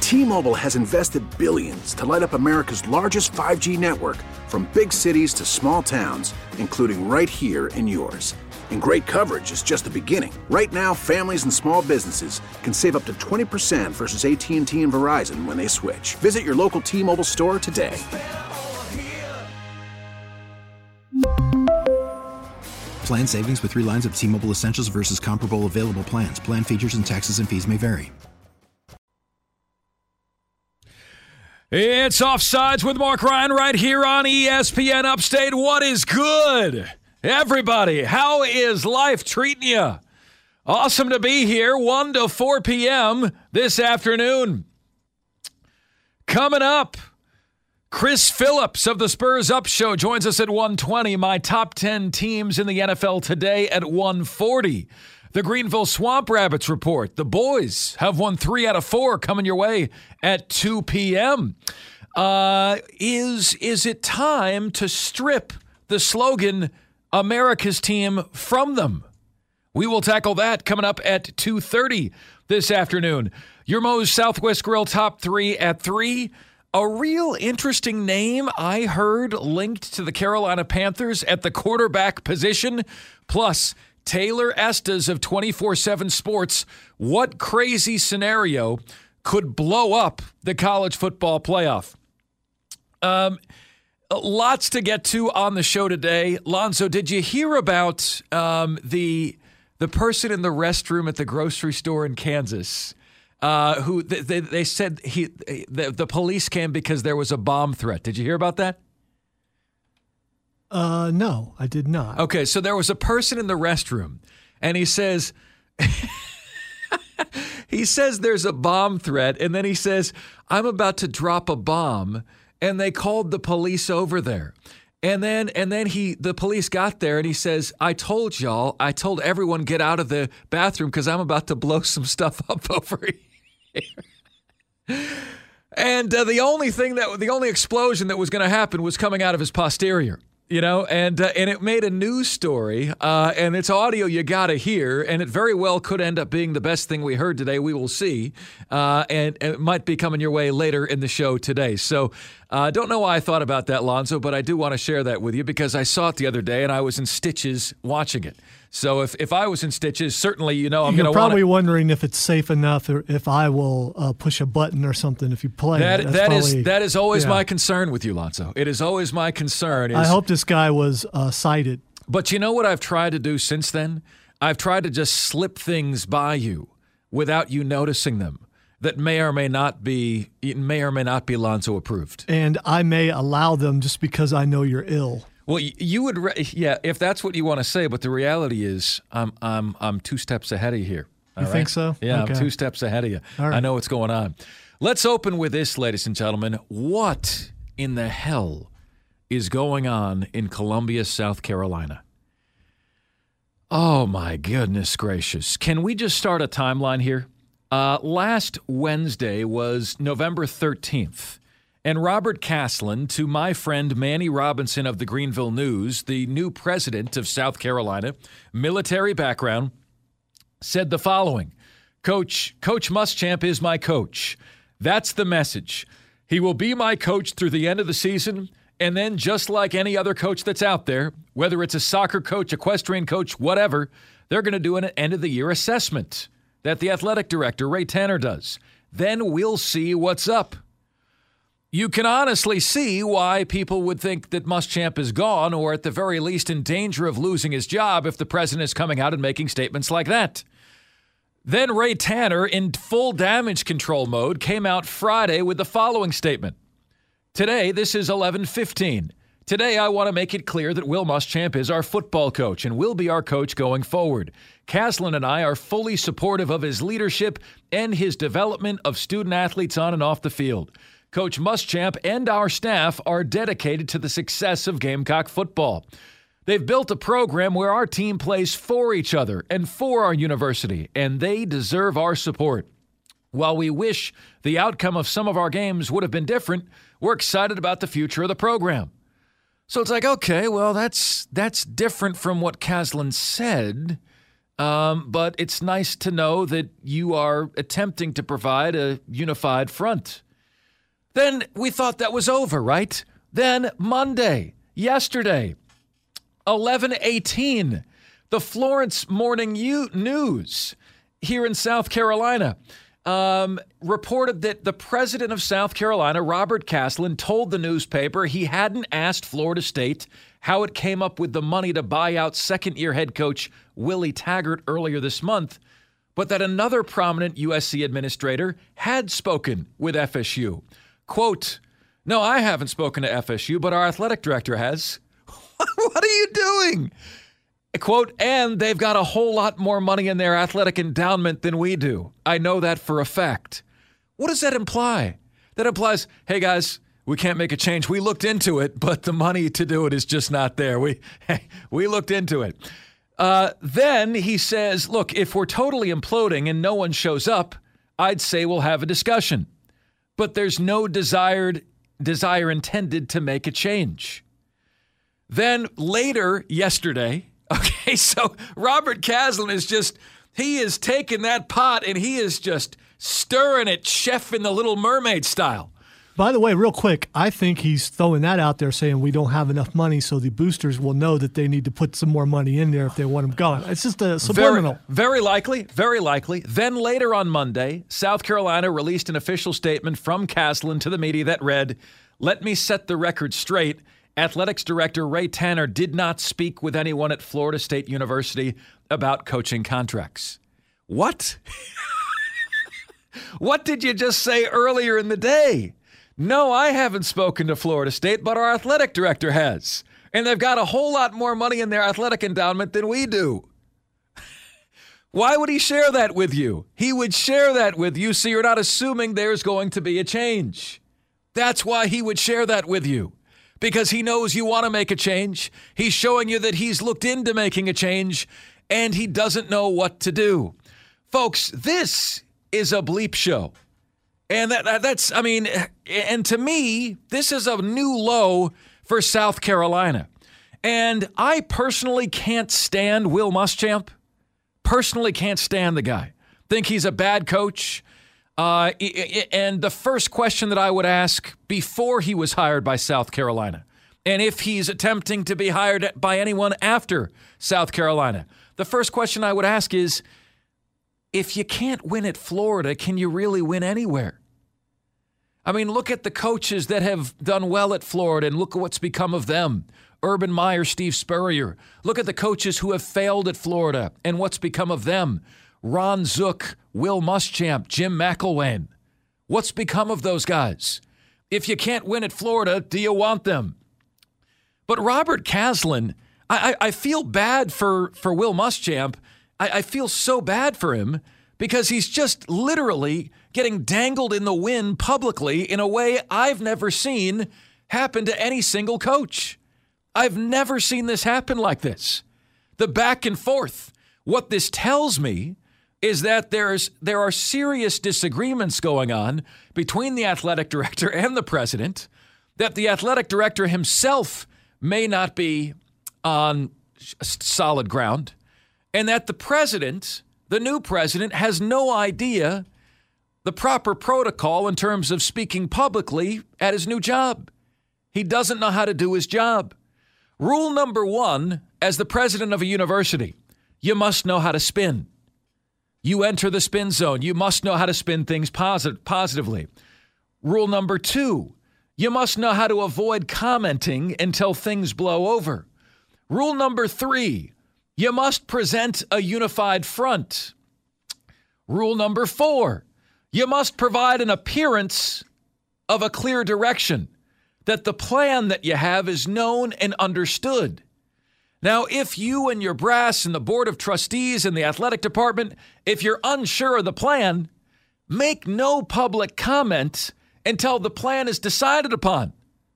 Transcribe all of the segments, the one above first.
T-Mobile has invested billions to light up America's largest 5G network, from big cities to small towns, including right here in yours. And great coverage is just the beginning. Right now, families and small businesses can save up to 20% versus AT&T and Verizon when they switch. Visit your local T-Mobile store today. Plan savings with 3 lines of T-Mobile Essentials versus comparable available plans. Plan features and taxes and fees may vary. It's Offsides with Mark Ryan right here on ESPN Upstate. What is good? Everybody, how is life treating you? Awesome to be here, 1 to 4 p.m. this afternoon. Coming up, Chris Phillips of the Spurs Up Show joins us at 1:20. My top 10 teams in the NFL today at 1:40. The Greenville Swamp Rabbits report. The boys have won 3 out of 4 coming your way at 2 p.m. Is it time to strip the slogan America's team from them? We will tackle that coming up at 2:30 this afternoon. Your Moe's Southwest Grill top 3 at 3. A real interesting name I heard linked to the Carolina Panthers at the quarterback position. Plus, Taylor Estes of 24/7 Sports. What crazy scenario could blow up the college football playoff? Lots to get to on the show today. Lonzo, did you hear about the person in the restroom at the grocery store in Kansas who they said the police came because there was a bomb threat? Did you hear about that? No, I did not. Okay, so there was a person in the restroom, and he says there's a bomb threat, and then he says, I'm about to drop a bomb. And they called the police over there. And then the police got there and he says, I told everyone get out of the bathroom because I'm about to blow some stuff up over here. And the only explosion that was going to happen was coming out of his posterior. You know, and it made a news story, and it's audio you got to hear, and it very well could end up being the best thing we heard today. We will see, and it might be coming your way later in the show today. So don't know why I thought about that, Lonzo, but I do want to share that with you because I saw it the other day, and I was in stitches watching it. So if I was in stitches, certainly, I'm going to You're probably wondering if it's safe enough or if I will push a button or something if you play. That is always my concern with you, Lonzo. It is always my concern. I hope this guy was cited. But you know what I've tried to do since then? I've tried to just slip things by you without you noticing them that may or may not be Lonzo approved. And I may allow them just because I know you're ill. Well, you would, if that's what you want to say. But the reality is, I'm 2 steps ahead of you here. You think so? Yeah, okay. I'm 2 steps ahead of you. Right. I know what's going on. Let's open with this, ladies and gentlemen. What in the hell is going on in Columbia, South Carolina? Oh my goodness gracious! Can we just start a timeline here? Last Wednesday was November 13th. And Robert Caslen, to my friend Manny Robinson of the Greenville News, the new president of South Carolina, military background, said the following: Coach Muschamp is my coach. That's the message. He will be my coach through the end of the season, and then just like any other coach that's out there, whether it's a soccer coach, equestrian coach, whatever, they're going to do an end-of-the-year assessment that the athletic director, Ray Tanner, does. Then we'll see what's up. You can honestly see why people would think that Muschamp is gone or at the very least in danger of losing his job if the president is coming out and making statements like that. Then Ray Tanner, in full damage control mode, came out Friday with the following statement. Today, this is 11:15. Today, I want to make it clear that Will Muschamp is our football coach and will be our coach going forward. Caslen and I are fully supportive of his leadership and his development of student athletes on and off the field. Coach Muschamp and our staff are dedicated to the success of Gamecock football. They've built a program where our team plays for each other and for our university, and they deserve our support. While we wish the outcome of some of our games would have been different, we're excited about the future of the program. So it's like, okay, well, that's different from what Caslen said. but it's nice to know that you are attempting to provide a unified front. Then we thought that was over, right? Then Monday, yesterday, 11:18, the Florence Morning News here in South Carolina reported that the president of South Carolina, Robert Caslen, told the newspaper he hadn't asked Florida State how it came up with the money to buy out second-year head coach Willie Taggart earlier this month, but that another prominent USC administrator had spoken with FSU. Quote, "No, I haven't spoken to FSU, but our athletic director has." What are you doing? Quote, "And they've got a whole lot more money in their athletic endowment than we do. I know that for a fact." What does that imply? That implies, hey, guys, we can't make a change. We looked into it, but the money to do it is just not there. We looked into it. Then he says, look, if we're totally imploding and no one shows up, I'd say we'll have a discussion. But there's no desire intended to make a change. Then later yesterday, okay, so Robert Caslen he is taking that pot and he is just stirring it, Chef in the Little Mermaid style. By the way, real quick, I think he's throwing that out there saying we don't have enough money so the boosters will know that they need to put some more money in there if they want them going. It's just a subliminal. Very likely, very likely. Then later on Monday, South Carolina released an official statement from Caslen to the media that read, "Let me set the record straight. Athletics Director Ray Tanner did not speak with anyone at Florida State University about coaching contracts." What? What did you just say earlier in the day? No, I haven't spoken to Florida State, but our athletic director has. And they've got a whole lot more money in their athletic endowment than we do. Why would he share that with you? He would share that with you so you're not assuming there's going to be a change. That's why he would share that with you. Because he knows you want to make a change. He's showing you that he's looked into making a change, and he doesn't know what to do. Folks, this is a bleep show. And and to me, this is a new low for South Carolina. And I personally can't stand Will Muschamp. Personally can't stand the guy. Think he's a bad coach. And the first question that I would ask before he was hired by South Carolina, and if he's attempting to be hired by anyone after South Carolina, the first question I would ask is, if you can't win at Florida, can you really win anywhere? I mean, look at the coaches that have done well at Florida and look at what's become of them. Urban Meyer, Steve Spurrier. Look at the coaches who have failed at Florida and what's become of them. Ron Zook, Will Muschamp, Jim McElwain. What's become of those guys? If you can't win at Florida, do you want them? But Robert Caslen, I feel bad for Will Muschamp. I feel so bad for him because he's just literally getting dangled in the wind publicly in a way I've never seen happen to any single coach. I've never seen this happen like this. The back and forth. What this tells me is that there are serious disagreements going on between the athletic director and the president, that the athletic director himself may not be on solid ground, and that the president, the new president, has no idea the proper protocol in terms of speaking publicly at his new job. He doesn't know how to do his job. Rule number one, as the president of a university, you must know how to spin. You enter the spin zone. You must know how to spin things positively. Rule number two, you must know how to avoid commenting until things blow over. Rule number three, you must present a unified front. Rule number four, you must provide an appearance of a clear direction, that the plan that you have is known and understood. Now, if you and your brass and the board of trustees and the athletic department, if you're unsure of the plan, make no public comment until the plan is decided upon.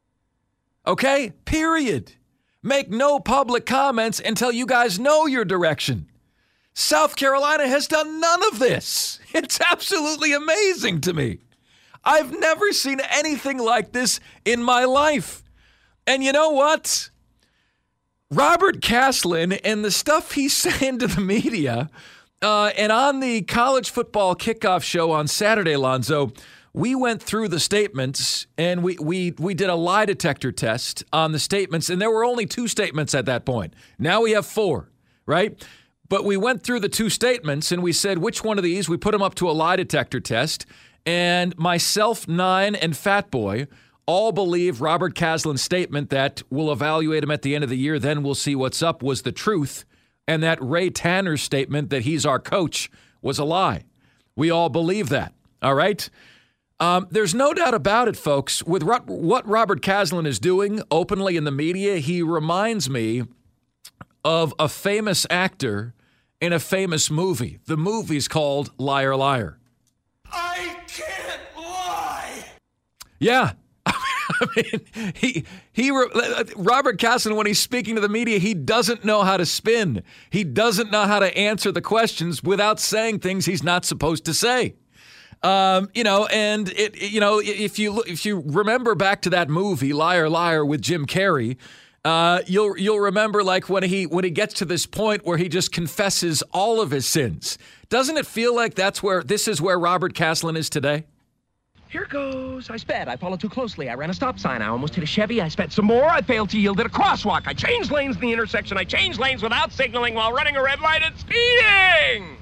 Okay? Period. Make no public comments until you guys know your direction. South Carolina has done none of this. It's absolutely amazing to me. I've never seen anything like this in my life. And you know what? Robert Caslin and the stuff he's saying to the media, and on the college football kickoff show on Saturday, Lonzo, we went through the statements and we did a lie detector test on the statements, and there were only 2 statements at that point. Now we have 4, right? But we went through the 2 statements and we said, which one of these? We put them up to a lie detector test, and myself, Nine, and Fat Boy all believe Robert Caslin's statement that we'll evaluate him at the end of the year, then we'll see what's up, was the truth, and that Ray Tanner's statement that he's our coach was a lie. We all believe that, all right? There's no doubt about it, folks. With what Robert Caslin is doing openly in the media, he reminds me of a famous actor in a famous movie. The movie's called Liar, Liar. I can't lie. Yeah. I mean, Robert Caslin, when he's speaking to the media, he doesn't know how to spin. He doesn't know how to answer the questions without saying things he's not supposed to say. And if you remember back to that movie, Liar, Liar, with Jim Carrey, you'll remember like when he gets to this point where he just confesses all of his sins. Doesn't it feel like this is where Robert Caslin is today? Here goes. I sped. I followed too closely. I ran a stop sign. I almost hit a Chevy. I sped some more. I failed to yield at a crosswalk. I changed lanes in the intersection. I changed lanes without signaling while running a red light and speeding.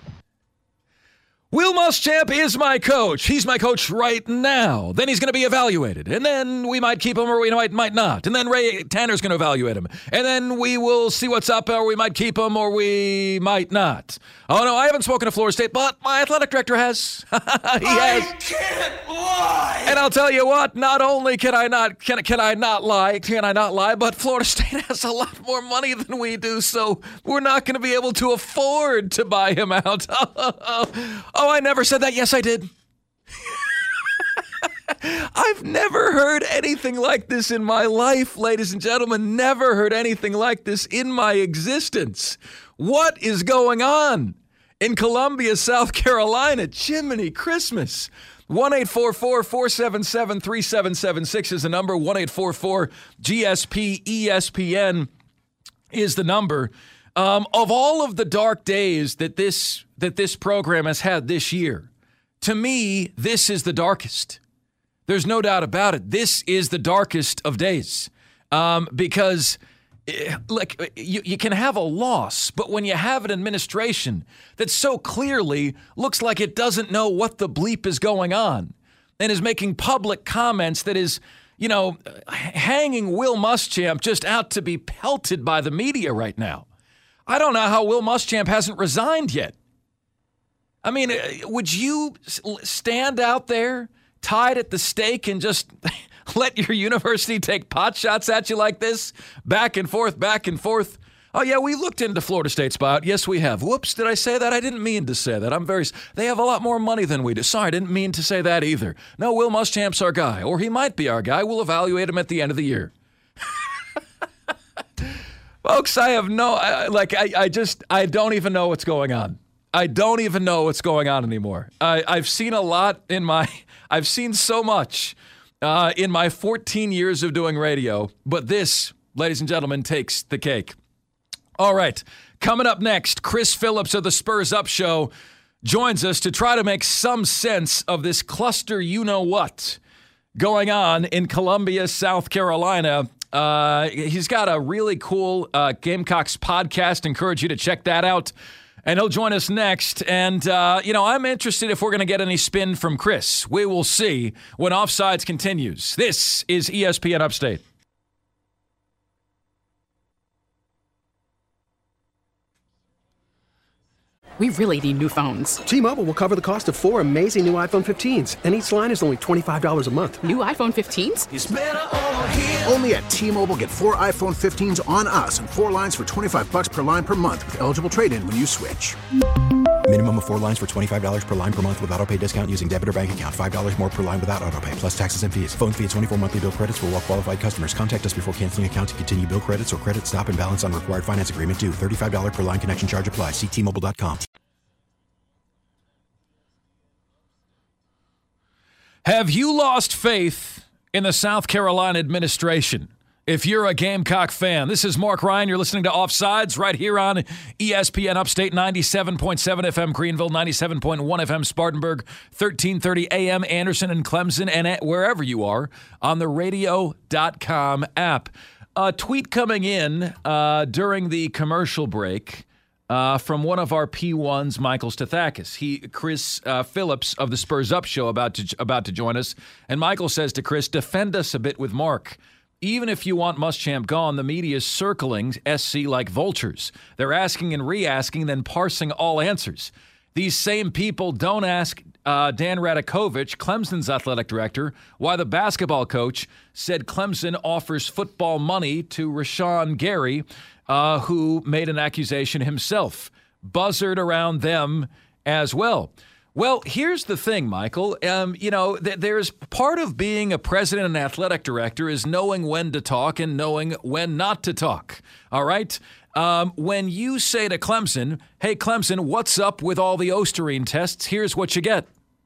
Will Muschamp is my coach. He's my coach right now. Then he's going to be evaluated. And then we might keep him or we might not. And then Ray Tanner's going to evaluate him. And then we will see what's up, or we might keep him or we might not. Oh, no, I haven't spoken to Florida State, but my athletic director has. He has. I can't lie. And I'll tell you what, not only can I not lie, but Florida State has a lot more money than we do, so we're not going to be able to afford to buy him out. Oh, I never said that. Yes, I did. I've never heard anything like this in my life, ladies and gentlemen. Never heard anything like this in my existence. What is going on in Columbia, South Carolina? Jiminy Christmas. 1-844-477-3776 is the number. 1-844-GSP-ESPN is the number. Of all of the dark days that this program has had this year, to me, this is the darkest. There's no doubt about it. This is the darkest of days, because you can have a loss, but when you have an administration that so clearly looks like it doesn't know what the bleep is going on and is making public comments that is, hanging Will Muschamp just out to be pelted by the media right now. I don't know how Will Muschamp hasn't resigned yet. I mean, would you stand out there tied at the stake and just let your university take pot shots at you like this? Back and forth, back and forth. Oh, yeah, we looked into Florida State's buyout. Yes, we have. Whoops, did I say that? I didn't mean to say that. They have a lot more money than we do. Sorry, I didn't mean to say that either. No, Will Muschamp's our guy, or he might be our guy. We'll evaluate him at the end of the year. Folks, I have I don't even know what's going on. I don't even know what's going on anymore. I've seen I've seen so much in my 14 years of doing radio, but this, ladies and gentlemen, takes the cake. All right, coming up next, Chris Phillips of the Spurs Up Show joins us to try to make some sense of this cluster you-know-what going on in Columbia, South Carolina. He's got a really cool Gamecocks podcast. Encourage you to check that out. And he'll join us next. And, I'm interested if we're going to get any spin from Chris. We will see when Offsides continues. This is ESPN Upstate. We really need new phones. T-Mobile will cover the cost of 4 amazing new iPhone 15s, and each line is only $25 a month. New iPhone 15s? It's better over here. Only at T-Mobile, get 4 iPhone 15s on us and 4 lines for $25 per line per month with eligible trade-in when you switch. Minimum of 4 lines for $25 per line per month with autopay discount using debit or bank account. $5 more per line without autopay, plus taxes and fees. Phone fee at 24 monthly bill credits for well-qualified customers. Contact us before canceling account to continue bill credits or credit stop and balance on required finance agreement due. $35 per line connection charge applies. See T-Mobile.com. Have you lost faith in the South Carolina administration? if you're a Gamecock fan. This is Mark Ryan. You're listening to Offsides right here on ESPN Upstate 97.7 FM Greenville, 97.1 FM Spartanburg, 1330 AM Anderson and Clemson, and wherever you are on the radio.com app. A tweet coming in during the commercial break from one of our P1s, Michael Stathakis. Chris Phillips of the Spurs Up Show about to join us. And Michael says to Chris, defend us a bit with Mark. Even if you want Muschamp gone, the media is circling SC like vultures. They're asking and re-asking, then parsing all answers. These same people don't ask Dan Radakovich, Clemson's athletic director, why the basketball coach said Clemson offers football money to Rashawn Gary, who made an accusation himself. Buzzard around them as well. Well, here's the thing, Michael. There's part of being a president and athletic director is knowing when to talk and knowing when not to talk. All right? When you say to Clemson, hey, Clemson, what's up with all the Osterine tests? Here's what you get.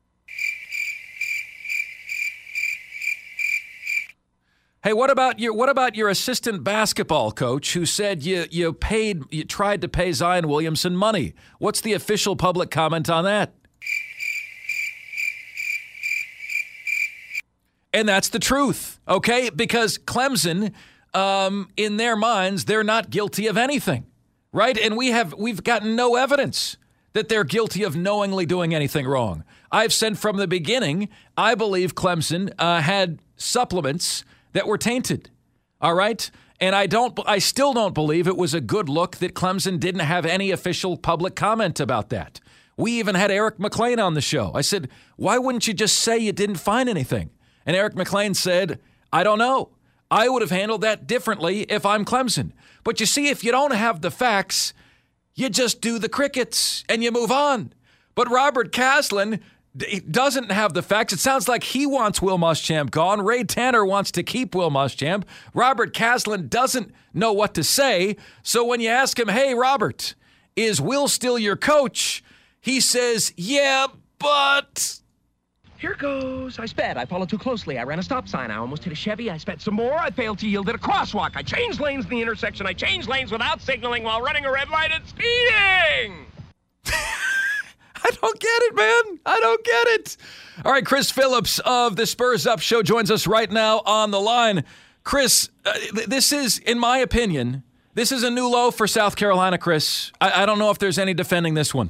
Hey, what about your assistant basketball coach who said you tried to pay Zion Williamson money? What's the official public comment on that? And that's the truth, okay? Because Clemson, in their minds, they're not guilty of anything, right? And we've gotten no evidence that they're guilty of knowingly doing anything wrong. I've said from the beginning, I believe Clemson had supplements that were tainted, all right? And I still don't believe it was a good look that Clemson didn't have any official public comment about that. We even had Eric McLean on the show. I said, why wouldn't you just say you didn't find anything? And Eric McLean said, I don't know. I would have handled that differently if I'm Clemson. But you see, if you don't have the facts, you just do the crickets and you move on. But Robert Caslin doesn't have the facts. It sounds like he wants Will Muschamp gone. Ray Tanner wants to keep Will Muschamp. Robert Caslin doesn't know what to say. So when you ask him, hey, Robert, is Will still your coach? He says, yeah, but... Here goes. I sped. I followed too closely. I ran a stop sign. I almost hit a Chevy. I sped some more. I failed to yield at a crosswalk. I changed lanes in the intersection. I changed lanes without signaling while running a red light and speeding. I don't get it, man. I don't get it. All right, Chris Phillips of the Spurs Up Show joins us right now on the line. Chris, this is, in my opinion, this is a new low for South Carolina, Chris. I don't know if there's any defending this one.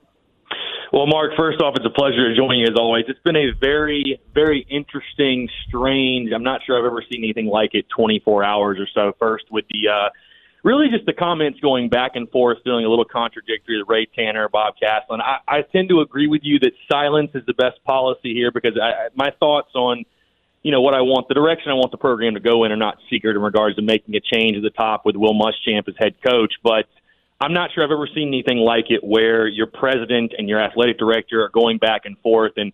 Well, Mark, first off, it's a pleasure to join you as always. It's been a very, very interesting, strange, I'm not sure I've ever seen anything like it, 24 hours or so. First with the really just the comments going back and forth, feeling a little contradictory to Ray Tanner, Bob Caslin. I tend to agree with you that silence is the best policy here because my thoughts on, what I want, the direction I want the program to go in are not secret in regards to making a change at the top with Will Muschamp as head coach, but I'm not sure I've ever seen anything like it where your president and your athletic director are going back and forth. And,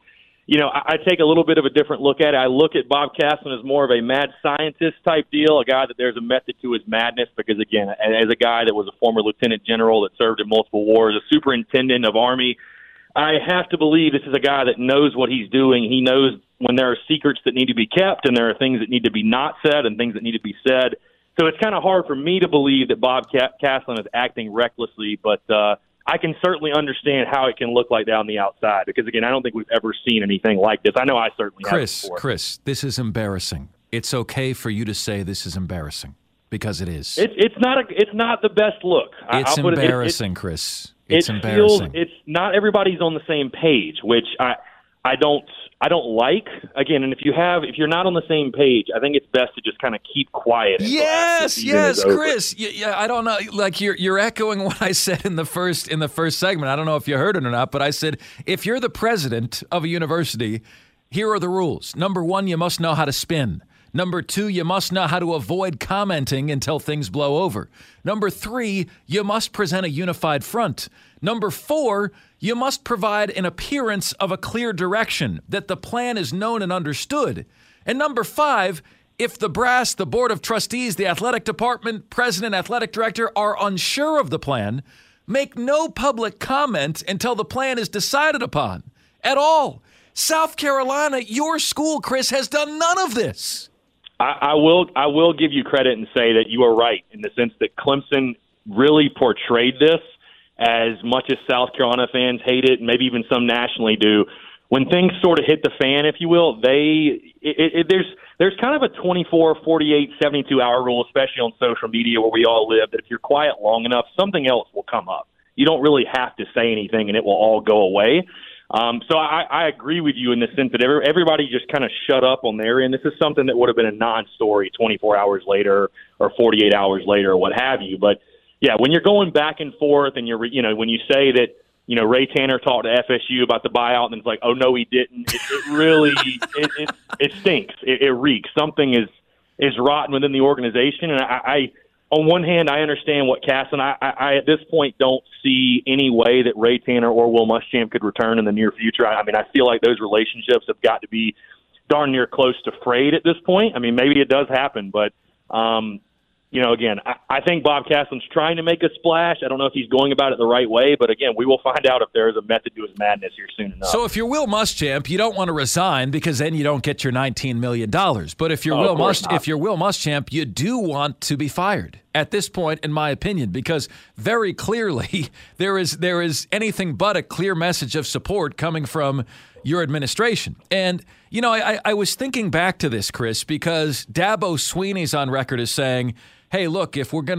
I take a little bit of a different look at it. I look at Bob Caslin as more of a mad scientist type deal, a guy that there's a method to his madness because, again, as a guy that was a former lieutenant general that served in multiple wars, a superintendent of Army, I have to believe this is a guy that knows what he's doing. He knows when there are secrets that need to be kept and there are things that need to be not said and things that need to be said. So it's kind of hard for me to believe that Bob Caslin is acting recklessly, but I can certainly understand how it can look like that on the outside because, again, I don't think we've ever seen anything like this. I know I certainly haven't before. Chris, this is embarrassing. It's okay for you to say this is embarrassing because it is. It's not the best look. It's embarrassing, Chris. It's embarrassing. It's not everybody's on the same page, which I don't like. Again, and if you're not on the same page, I think it's best to just kind of keep quiet. Yes, Chris. Yeah, I don't know. Like you're echoing what I said in the first segment. I don't know if you heard it or not, but I said if you're the president of a university, here are the rules. Number 1, you must know how to spin. Number 2, you must know how to avoid commenting until things blow over. Number 3, you must present a unified front. Number 4, you must provide an appearance of a clear direction, that the plan is known and understood. And number 5, if the brass, the board of trustees, the athletic department, president, athletic director are unsure of the plan, make no public comment until the plan is decided upon at all. South Carolina, your school, Chris, has done none of this. I will give you credit and say that you are right in the sense that Clemson really portrayed this, as much as South Carolina fans hate it, and maybe even some nationally do. When things sort of hit the fan, if you will, there's kind of a 24, 48, 72-hour rule, especially on social media where we all live, that if you're quiet long enough, something else will come up. You don't really have to say anything, and it will all go away. So I agree with you in the sense that everybody just kind of shut up on their end. This is something that would have been a non-story 24 hours later or 48 hours later or what have you. But, yeah, when you're going back and forth and when you say that, Ray Tanner talked to FSU about the buyout and it's like, oh, no, he didn't. It really it stinks. It reeks. Something is rotten within the organization. And I on one hand, I understand what Castle, and I at this point don't see any way that Ray Tanner or Will Muschamp could return in the near future. I mean, I feel like those relationships have got to be darn near close to frayed at this point. I mean, maybe it does happen, but again, I think Bob Castle's trying to make a splash. I don't know if he's going about it the right way, but again, we will find out if there is a method to his madness here soon enough. So if you're Will Muschamp, you don't want to resign because then you don't get your $19 million. But if you're Will Muschamp, you do want to be fired at this point, in my opinion, because very clearly there is anything but a clear message of support coming from your administration. And, I was thinking back to this, Chris, because Dabo Swinney's on record as saying, hey, look, if we're going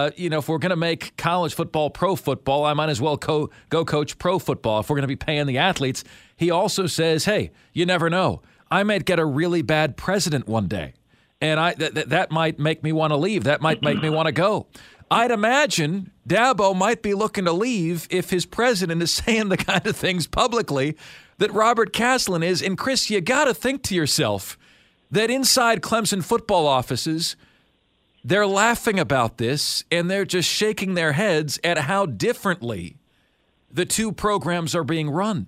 to make college football pro football, I might as well go coach pro football if we're going to be paying the athletes. He also says, hey, you never know. I might get a really bad president one day, and that might make me want to leave. That might make me want to go. I'd imagine Dabo might be looking to leave if his president is saying the kind of things publicly that Robert Caslen is. And, Chris, you got to think to yourself that inside Clemson football offices, they're laughing about this, and they're just shaking their heads at how differently the two programs are being run.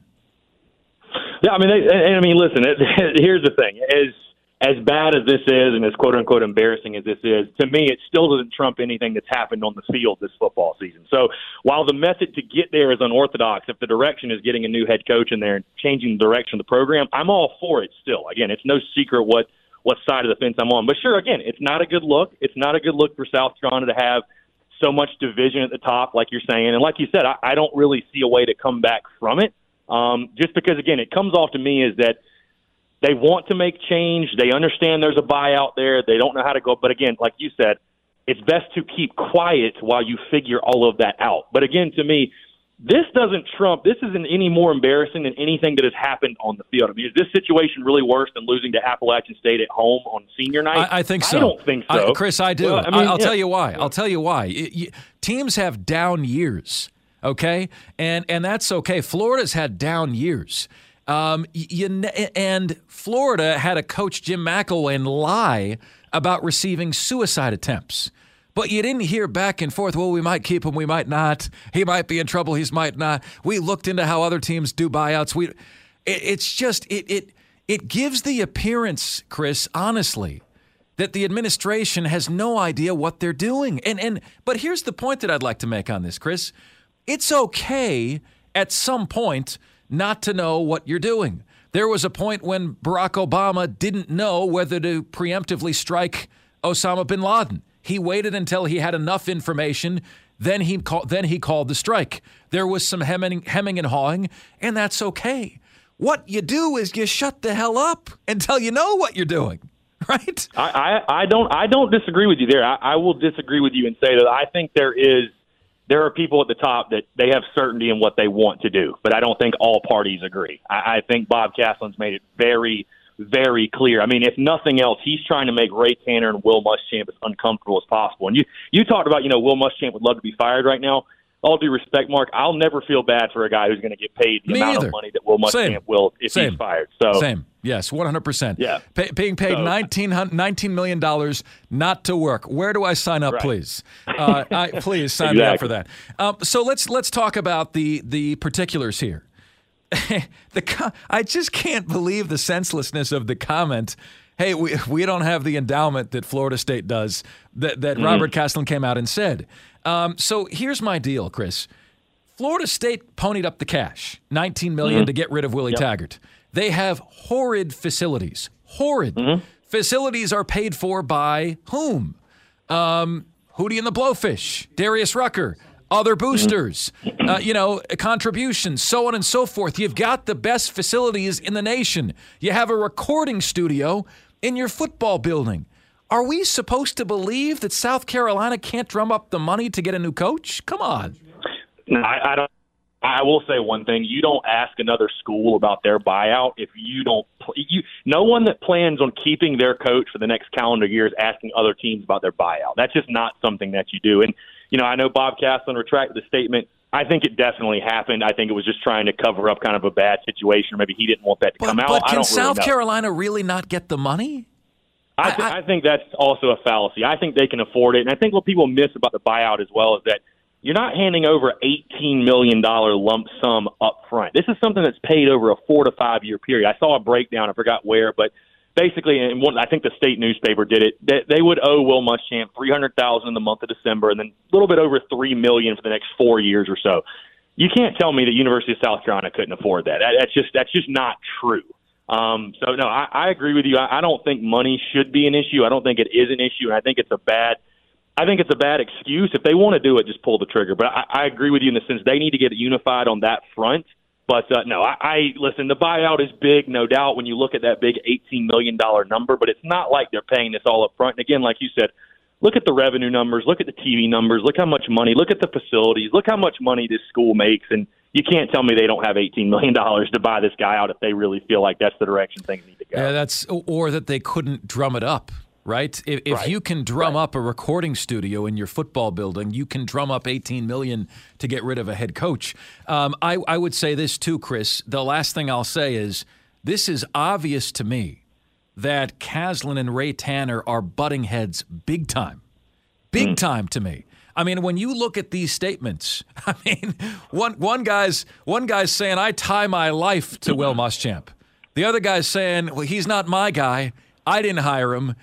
Yeah, I mean, listen, here's the thing. As bad as this is and as quote-unquote embarrassing as this is, to me, it still doesn't trump anything that's happened on the field this football season. So while the method to get there is unorthodox, if the direction is getting a new head coach in there and changing the direction of the program, I'm all for it still. Again, it's no secret what side of the fence I'm on. But sure, again, it's not a good look. It's not a good look for South Carolina to have so much division at the top, like you're saying. And like you said, I don't really see a way to come back from it. Just because, again, it comes off to me is that they want to make change. They understand there's a buyout there. They don't know how to go. But again, like you said, it's best to keep quiet while you figure all of that out. But again, to me, this isn't any more embarrassing than anything that has happened on the field. I mean, is this situation really worse than losing to Appalachian State at home on senior night? I think so. I don't think so. Chris, I do. Well, I'll tell you why. I'll tell you why. Teams have down years, okay? And that's okay. Florida's had down years. And Florida had a coach, Jim McElwain, lie about receiving suicide attempts. But you didn't hear back and forth, well, we might keep him, we might not. He might be in trouble, he might not. We looked into how other teams do buyouts. It gives the appearance, Chris, honestly, that the administration has no idea what they're doing. But here's the point that I'd like to make on this, Chris. It's okay at some point not to know what you're doing. There was a point when Barack Obama didn't know whether to preemptively strike Osama bin Laden. He waited until he had enough information, then he called the strike. There was some hemming and hawing, and that's okay. What you do is you shut the hell up until you know what you're doing, right? I don't disagree with you there. I will disagree with you and say that I think there are people at the top that they have certainty in what they want to do, but I don't think all parties agree. I think Bob Castlen's made it very, very clear. I mean, if nothing else, he's trying to make Ray Tanner and Will Muschamp as uncomfortable as possible. And you talked about, Will Muschamp would love to be fired right now. All due respect, Mark, I'll never feel bad for a guy who's going to get paid the amount of money that Will Muschamp will if he's fired. So Same. Yes, 100%. Yeah. Being paid $19 million not to work. Where do I sign up, please? Please sign me up for that. So let's talk about the particulars here. I just can't believe the senselessness of the comment, hey, we don't have the endowment that Florida State does, that Robert Castlen came out and said. So here's my deal, Chris. Florida State ponied up the cash, $19 million to get rid of Willie Taggart. They have horrid facilities, Facilities are paid for by whom? Hootie and the Blowfish, Darius Rucker, other boosters, contributions, so on and so forth. You've got the best facilities in the nation. You have a recording studio in your football building. Are we supposed to believe that South Carolina can't drum up the money to get a new coach? Come on. No, I don't. I will say one thing: you don't ask another school about their buyout if you don't. No one that plans on keeping their coach for the next calendar year is asking other teams about their buyout. That's just not something that you do. And I know Bob Caslen retracted the statement. I think it definitely happened. I think it was just trying to cover up kind of a bad situation, or maybe he didn't want that to come out. But can South Carolina really not get the money? I think that's also a fallacy. I think they can afford it, and I think what people miss about the buyout as well is that you're not handing over $18 million lump sum up front. This is something that's paid over a 4 to 5 year period. I saw a breakdown. I forgot where, but basically, and I think the state newspaper did it. They would owe Will Muschamp $300,000 in the month of December, and then a little bit over $3 million for the next 4 years or so. You can't tell me the University of South Carolina couldn't afford that. That's just not true. So no, I agree with you. I don't think money should be an issue. I don't think it is an issue, and I think it's a bad excuse. If they want to do it, just pull the trigger. But I agree with you in the sense they need to get unified on that front. But no, listen, the buyout is big, no doubt, when you look at that big $18 million number, but it's not like they're paying this all up front. And again, like you said, look at the revenue numbers, look at the TV numbers, look how much money, look at the facilities, look how much money this school makes, and you can't tell me they don't have $18 million to buy this guy out if they really feel like that's the direction things need to go. Yeah, or that they couldn't drum it up. Right? If you can drum up a recording studio in your football building, you can drum up $18 million to get rid of a head coach. I would say this too, Chris. The last thing I'll say is this is obvious to me that Caslen and Ray Tanner are butting heads big time. Big time to me. I mean, when you look at these statements, I mean, one guy's saying, I tie my life to Will Muschamp. The other guy's saying, well, he's not my guy. I didn't hire him.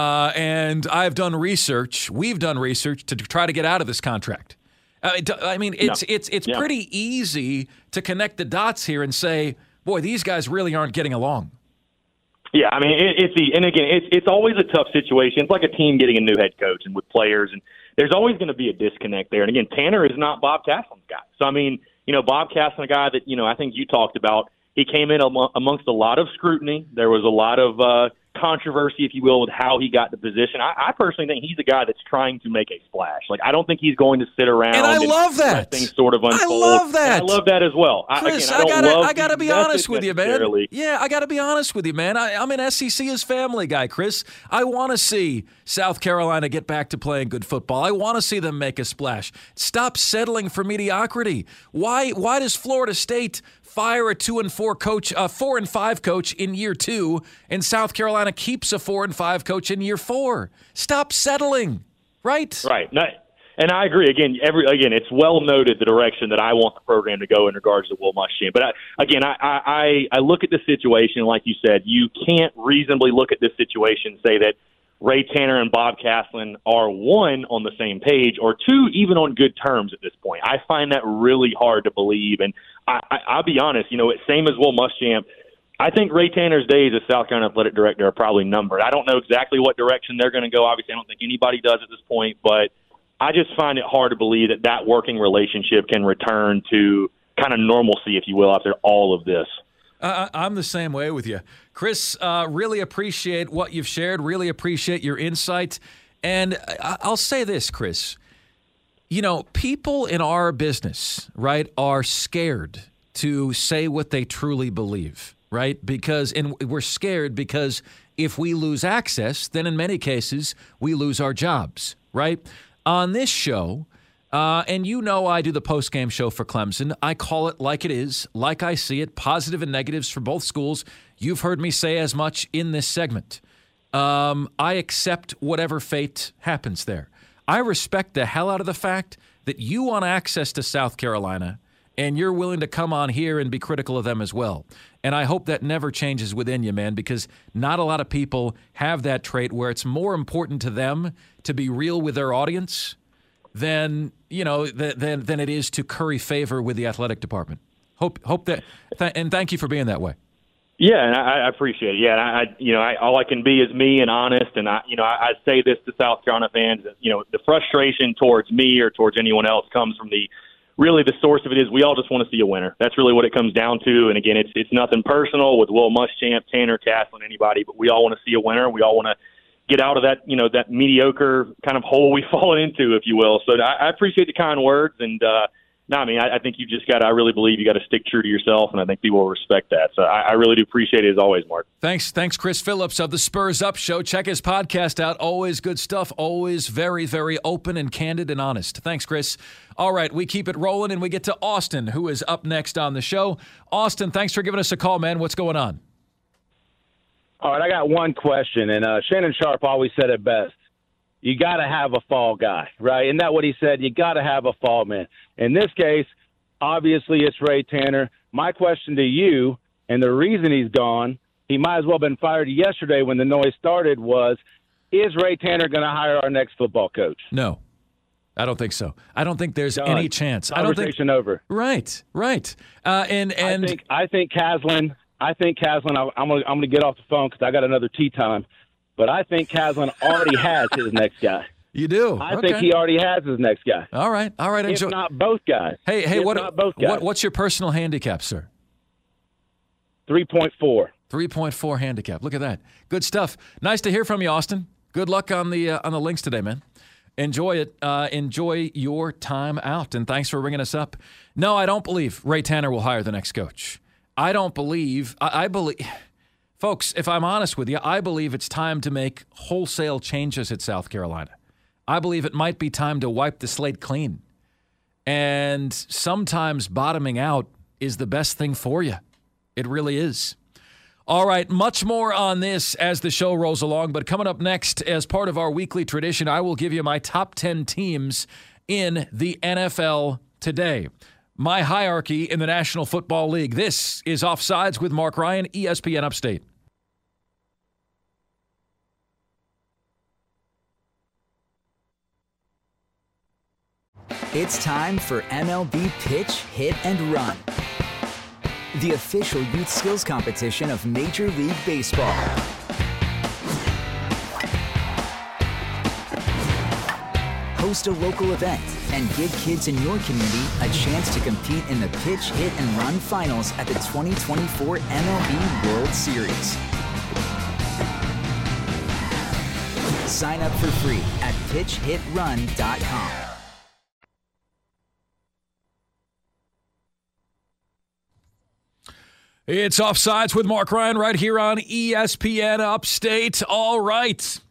And I've done research. We've done research to try to get out of this contract. I mean, it's pretty easy to connect the dots here and say, boy, these guys really aren't getting along. Yeah, I mean, it's always a tough situation. It's like a team getting a new head coach and with players, and there's always going to be a disconnect there. And again, Tanner is not Bob Caslen's guy. So I mean, Bob Caslen, a guy that I think you talked about. He came in amongst a lot of scrutiny. There was a lot of controversy, if you will, with how he got the position. I personally think he's a guy that's trying to make a splash. Like, I don't think he's going to sit around and love that. Let things sort of unfold. I love that. And I love that as well. Chris, I gotta be honest with you, man. Yeah, I gotta be honest with you, man. I'm an SEC's family guy, Chris. I want to see South Carolina get back to playing good football. I want to see them make a splash. Stop settling for mediocrity. Why does Florida State fire a 2-4 coach, a 4-5 coach in year 2, and South Carolina keeps a 4-5 coach in year 4? Stop settling, right? Right. And I agree. Again, it's well noted the direction that I want the program to go in regards to Will Muschamp. But I look at the situation, like you said, you can't reasonably look at this situation and say that Ray Tanner and Bob Caslen are, one, on the same page, or two, even on good terms at this point. I find that really hard to believe. And I'll be honest, same as Will Muschamp, I think Ray Tanner's days as South Carolina athletic director are probably numbered. I don't know exactly what direction they're going to go. Obviously, I don't think anybody does at this point, but I just find it hard to believe that working relationship can return to kind of normalcy, if you will, after all of this. I'm the same way with you. Chris, really appreciate what you've shared, really appreciate your insight. And I'll say this, Chris. People in our business, right, are scared to say what they truly believe, right? And we're scared because if we lose access, then in many cases, we lose our jobs, right? On this show, and I do the post-game show for Clemson. I call it like it is, like I see it, positive and negatives for both schools. You've heard me say as much in this segment. I accept whatever fate happens there. I respect the hell out of the fact that you want access to South Carolina and you're willing to come on here and be critical of them as well. And I hope that never changes within you, man, because not a lot of people have that trait where it's more important to them to be real with their audience than it is to curry favor with the athletic department. Hope that, and thank you for being that way. Yeah, and I appreciate it. Yeah, and all I can be is me and honest. And I say this to South Carolina fans. The frustration towards me or towards anyone else comes from the source of it is we all just want to see a winner. That's really what it comes down to. And again, it's nothing personal with Will Muschamp, Tanner Caslen, anybody, but we all want to see a winner. We all want to get out of that, that mediocre kind of hole we've fallen into, if you will. So I appreciate the kind words, and I think I really believe you got to stick true to yourself, and I think people will respect that. So I really do appreciate it as always, Mark. Thanks, Chris Phillips of the Spurs Up Show. Check his podcast out. Always good stuff. Always very, very open and candid and honest. Thanks, Chris. All right, we keep it rolling, and we get to Austin, who is up next on the show. Austin, thanks for giving us a call, man. What's going on? All right, I got one question, and Shannon Sharp always said it best. You got to have a fall guy, right? Isn't that what he said? You got to have a fall man. In this case, obviously it's Ray Tanner. My question to you, and the reason he's gone, he might as well have been fired yesterday when the noise started, was, is Ray Tanner going to hire our next football coach? No, I don't think so. I don't think there's any chance. Conversation over. Right. And I think Caslen. I'm going to get off the phone because I got another tea time. But I think Caslen already has his next guy. You do? I think he already has his next guy. All right. If not both guys. Hey, what's your personal handicap, sir? 3.4. 3.4 handicap. Look at that. Good stuff. Nice to hear from you, Austin. Good luck on the links today, man. Enjoy it. Enjoy your time out, and thanks for bringing us up. No, I don't believe Ray Tanner will hire the next coach. I don't believe. I believe. Folks, if I'm honest with you, I believe it's time to make wholesale changes at South Carolina. I believe it might be time to wipe the slate clean. And sometimes bottoming out is the best thing for you. It really is. All right, much more on this as the show rolls along. But coming up next, as part of our weekly tradition, I will give you my top 10 teams in the NFL today. My hierarchy in the National Football League. This is Offsides with Mark Ryan, ESPN Upstate. It's time for MLB Pitch, Hit, and Run, the official youth skills competition of Major League Baseball. Host a local event and give kids in your community a chance to compete in the Pitch, Hit, and Run finals at the 2024 MLB World Series. Sign up for free at pitchhitrun.com. It's Offsides with Mark Ryan right here on ESPN Upstate. All right.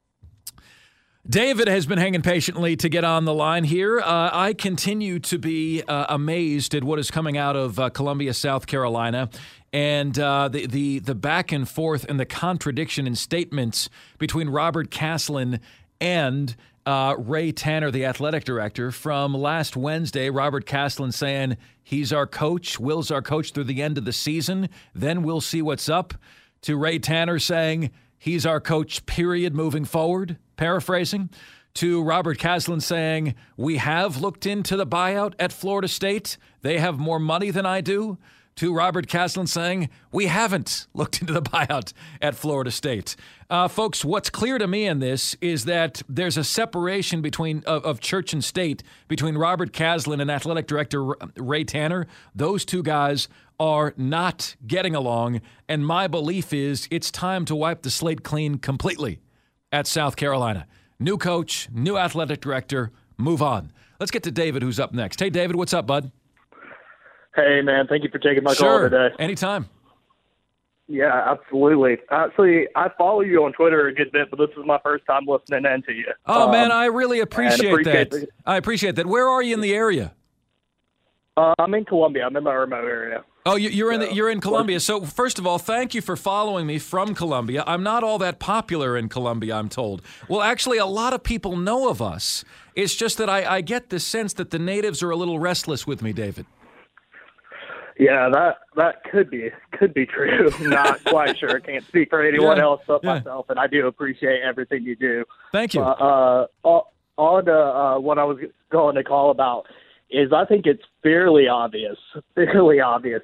David has been hanging patiently to get on the line here. I continue to be amazed at what is coming out of Columbia, South Carolina, and the back and forth and the contradiction in statements between Robert Caslen and Ray Tanner, the athletic director. From last Wednesday, Robert Caslen saying he's our coach, Will's our coach through the end of the season, then we'll see what's up, to Ray Tanner saying he's our coach, period, moving forward, paraphrasing, to Robert Caslen saying we have looked into the buyout at Florida State. They have more money than I do. To Robert Caslen saying we haven't looked into the buyout at Florida State. Folks, what's clear to me in this is that there's a separation between of church and state between Robert Caslen and athletic director Ray Tanner. Those two guys are not getting along, and my belief is it's time to wipe the slate clean completely at South Carolina. New coach, new athletic director, move on. Let's get to David, who's up next. Hey, David, what's up, bud? Hey, man, thank you for taking my call today. Anytime. Yeah, absolutely. Actually, I follow you on Twitter a good bit, but this is my first time listening in to you. Oh, man, I really appreciate that. I appreciate that. Where are you in the area? I'm in Columbia. I'm in the Irmo area. Oh, you're in Columbia. So, first of all, thank you for following me from Columbia. I'm not all that popular in Columbia, I'm told. Well, actually, a lot of people know of us. It's just that I get the sense that the natives are a little restless with me, David. Yeah, that could be true. Not quite sure. Can't speak for anyone else but myself, and I do appreciate everything you do. Thank you. On what I was going to call about is I think it's fairly obvious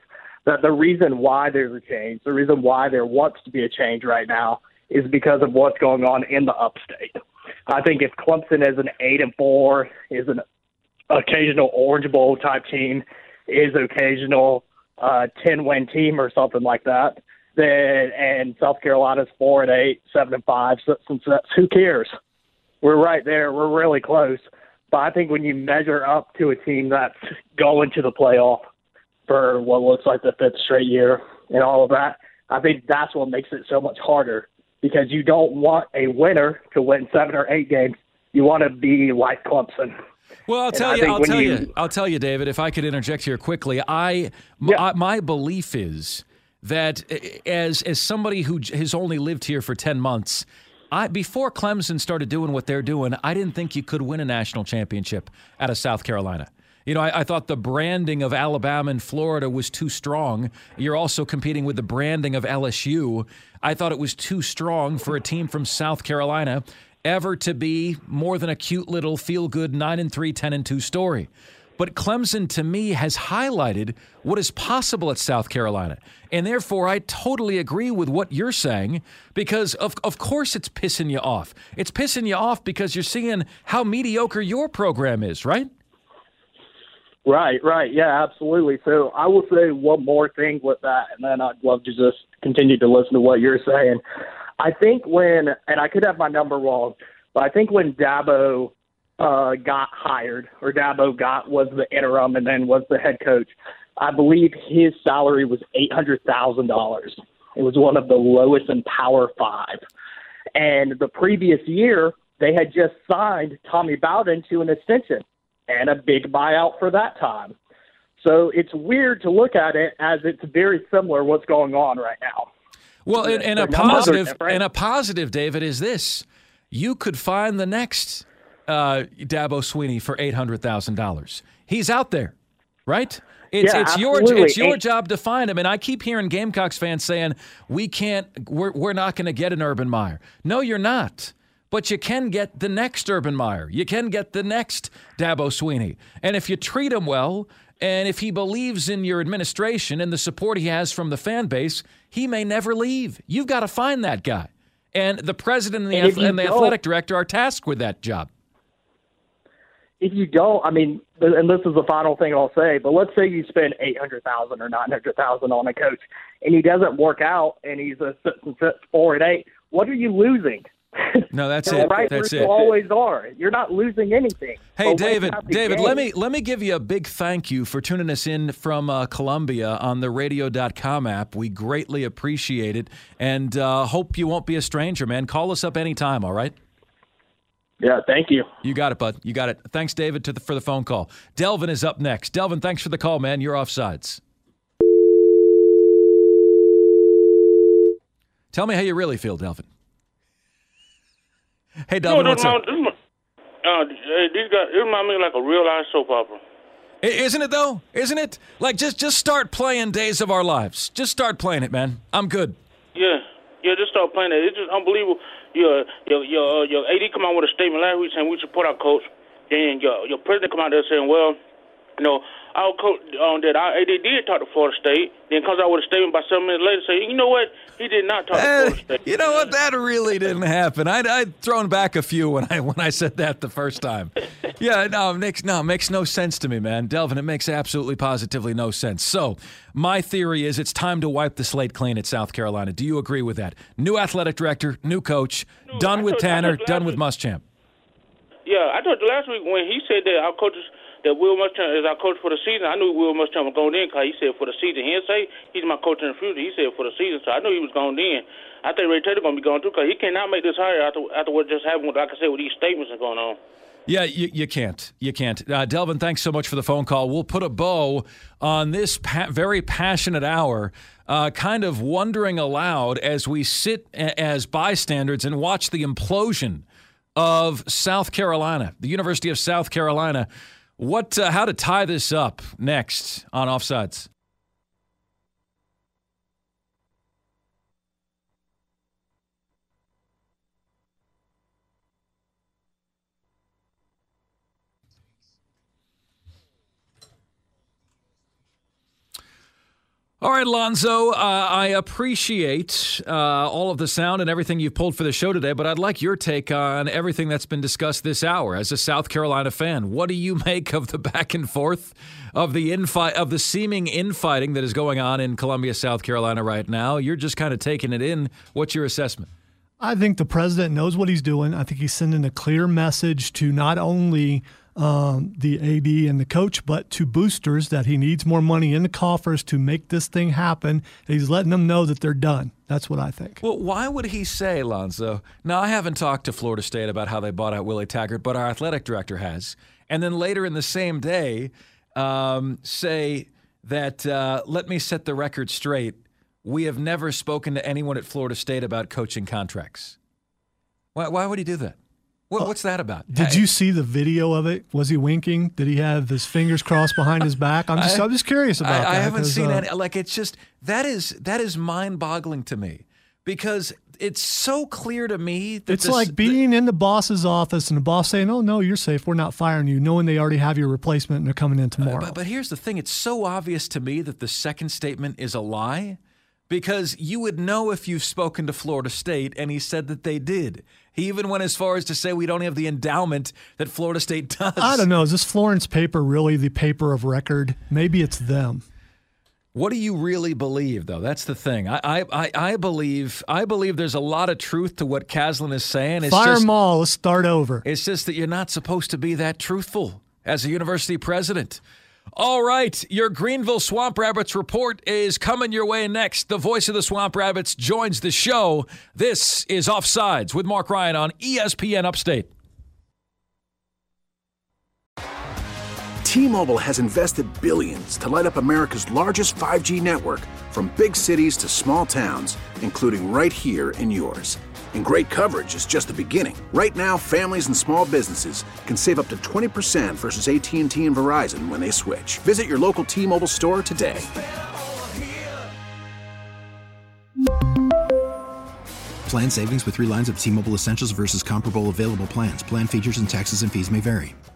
that the reason why there's a change, the reason why there wants to be a change right now, is because of what's going on in the upstate. I think if Clemson is an 8-4, is an occasional Orange Bowl type team, is an occasional 10-win team or something like that, then and South Carolina's 4-8, 7-5, who cares? We're right there. We're really close. But I think when you measure up to a team that's going to the playoff for what looks like the 5th straight year and all of that, I think that's what makes it so much harder, because you don't want a winner to win 7 or 8 games. You want to be like Clemson. Well, I'll tell you, David, if I could interject here quickly, my belief is that as somebody who has only lived here for 10 months, before Clemson started doing what they're doing, I didn't think you could win a national championship out of South Carolina. You know, I thought the branding of Alabama and Florida was too strong. You're also competing with the branding of LSU. I thought it was too strong for a team from South Carolina ever to be more than a cute little feel-good 9-3, 10-2 story. But Clemson, to me, has highlighted what is possible at South Carolina. And therefore, I totally agree with what you're saying, because of course it's pissing you off. It's pissing you off because you're seeing how mediocre your program is, right? Right. Yeah, absolutely. So I will say one more thing with that, and then I'd love to just continue to listen to what you're saying. I think and I could have my number wrong, but I think when Dabo got hired, or was the interim and then was the head coach, I believe his salary was $800,000. It was one of the lowest in Power 5. And the previous year, they had just signed Tommy Bowden to an extension and a big buyout for that time. So it's weird to look at it as it's very similar what's going on right now. Well, and a positive, David, is this. You could find the next Dabo Swinney for $800,000. He's out there, right? It's your job to find him. And I keep hearing Gamecocks fans saying, we're not going to get an Urban Meyer. No, you're not. But you can get the next Urban Meyer. You can get the next Dabo Swinney. And if you treat him well, and if he believes in your administration and the support he has from the fan base, he may never leave. You've got to find that guy. And the president and the athletic director are tasked with that job. If you don't, I mean, and this is the final thing I'll say, but let's say you spend $800,000 or $900,000 on a coach, and he doesn't work out, and he's a 4-8. What are you losing? No, that's it. Right, that's you it. always are. You're not losing anything. Hey, David, let me give you a big thank you for tuning us in from Columbia on the radio.com app. We greatly appreciate it, and hope you won't be a stranger, man. Call us up anytime, all right? Yeah, thank you. You got it, bud. You got it. Thanks, David, for the phone call. Delvin is up next. Delvin, thanks for the call, man. You're offsides. Tell me how you really feel, Delvin. Hey, Delvin, what's up? These guys, it reminds me like a real life soap opera. Isn't it, though? Isn't it? Like, just start playing Days of Our Lives. Just start playing it, man. I'm good. Yeah, just start playing it. It's just unbelievable. Your AD come out with a statement last week saying we support our coach. Then your president come out there saying, well, our coach that our AD did talk to Florida State. Then comes out with a statement about 7 minutes later saying, you know what? He did not talk to Florida State. You know what? That really didn't happen. I'd thrown back a few when I said that the first time. Yeah, makes no sense to me, man. Delvin, it makes absolutely positively no sense. So my theory is it's time to wipe the slate clean at South Carolina. Do you agree with that? New athletic director, new coach, done with Tanner, done with Muschamp. Yeah, I told you last week when he said that our coaches, that Will Muschamp is our coach for the season. I knew Will Muschamp was going in because he said for the season. He didn't say he's my coach in the future. He said for the season, so I knew he was going in. I think Ray Taylor going to be going too because he cannot make this hire after what just happened, like I said, with these statements are going on. Yeah, you can't. You can't. Delvin, thanks so much for the phone call. We'll put a bow on this very passionate hour, kind of wondering aloud as we sit as bystanders and watch the implosion of South Carolina, the University of South Carolina. How to tie this up next on Offsides. All right, Lonzo, I appreciate all of the sound and everything you've pulled for the show today, but I'd like your take on everything that's been discussed this hour. As a South Carolina fan, what do you make of the back and forth of the seeming infighting that is going on in Columbia, South Carolina right now? You're just kind of taking it in. What's your assessment? I think the president knows what he's doing. I think he's sending a clear message to not only the AD and the coach, but to boosters that he needs more money in the coffers to make this thing happen. He's letting them know that they're done. That's what I think. Well, why would he say, Lonzo? Now, I haven't talked to Florida State about how they bought out Willie Taggart, but our athletic director has. And then later in the same day, say that, let me set the record straight. We have never spoken to anyone at Florida State about coaching contracts. Why would he do that? What's that about? Did you see the video of it? Was he winking? Did he have his fingers crossed behind his back? I'm just curious about that. I haven't seen any. Like, it's just that is mind-boggling to me because it's so clear to me that it's like being in the boss's office and the boss saying, "Oh no, you're safe. We're not firing you," knowing they already have your replacement and they're coming in tomorrow. But here's the thing: it's so obvious to me that the second statement is a lie. Because you would know if you've spoken to Florida State, and he said that they did. He even went as far as to say we don't have the endowment that Florida State does. I don't know. Is this Florence paper really the paper of record? Maybe it's them. What do you really believe, though? That's the thing. I believe there's a lot of truth to what Caslin is saying. Fire them all. Let's start over. It's just that you're not supposed to be that truthful as a university president. All right, your Greenville Swamp Rabbits report is coming your way next. The voice of the Swamp Rabbits joins the show. This is Offsides with Mark Ryan on ESPN Upstate. T-Mobile has invested billions to light up America's largest 5G network, from big cities to small towns, including right here in yours. And great coverage is just the beginning. Right now, families and small businesses can save up to 20% versus AT&T and Verizon when they switch. Visit your local T-Mobile store today. Plan savings with 3 lines of T-Mobile Essentials versus comparable available plans. Plan features and taxes and fees may vary.